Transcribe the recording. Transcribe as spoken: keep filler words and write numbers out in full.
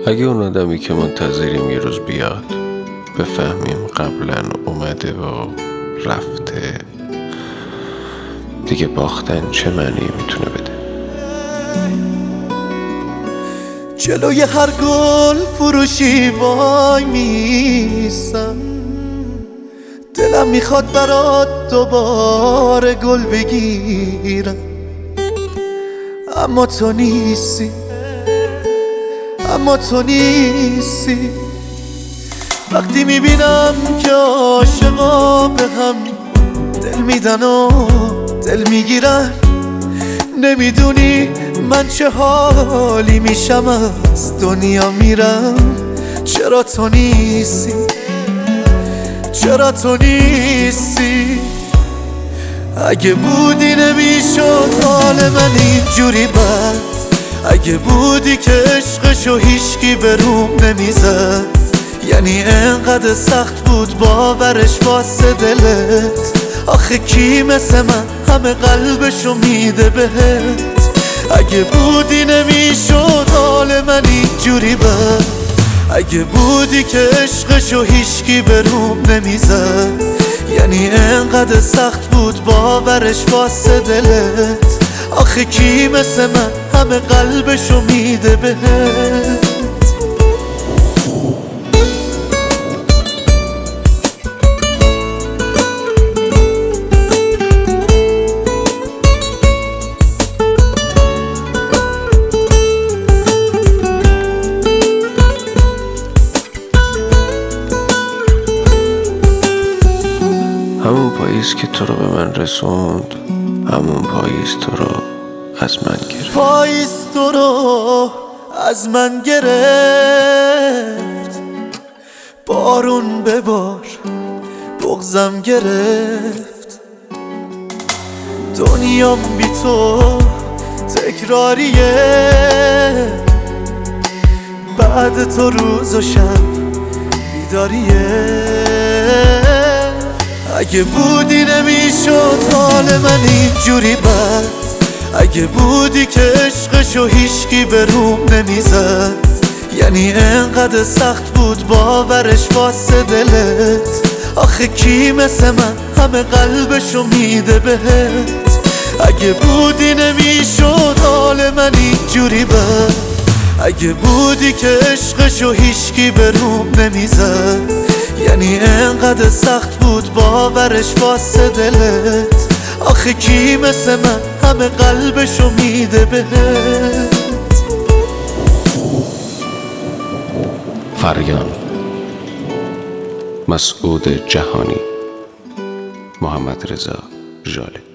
اگه اون آدمی که منتظریم یه روز بیاد بفهمیم قبلا اومده و رفته، دیگه باختن چه معنی میتونه بده؟ جلوی هر گل فروشی وای میسم، دلم میخواد برات دوباره گل بگیرم، اما تو نیستی، اما تو نیستی. وقتی میبینم که عاشقا به هم دل میدن و دل میگیرن، نمیدونی من چه حالی میشم از دنیا میرم. چرا تو نیستی، چرا تو نیستی؟ اگه بودی نمیشد حال من اینجوری بد، اگه بودی که عشقشو هیچکی به روم نمیزد، یعنی انقدر سخت بود باورش واسه دلت. آخه کی مثل من همه قلبشو میده بهت؟ اگه بودی نمیشد حال من اینجوری بد، اگه بودی که عشقشو هیچکی به روم نمیزد، یعنی انقدر سخت بود باورش واسه دلت. آخه کی مثل من همه قلبشو میده بهت؟ همون پاییز که تو رو به من رسوند، همون پاییز تو رو از من گرفت. پاییز تو رو از من گرفت، بارون ببار بغضم گرفت. دنیام بی تو تکراریه، بعد تو روز و شب بیداریه. اگه بودی نمیشد حال من اینجوری بد، اگه بودی که عشقشو هیچکی به روم نمیزد، یعنی انقدر سخت بود باورش واسه دلت. آخه کی مثل من همه قلبشو میده بهت؟ اگه بودی نمیشد حال من اینجوری بد، اگه بودی که عشقشو هیچکی به روم نمیزد، یعنی انقدر سخت بود باورش واسه دلت. آخه کی مثل من همه قلبشو میده بهت؟ فریان، مسعود جهانی، محمد رضا ژاله.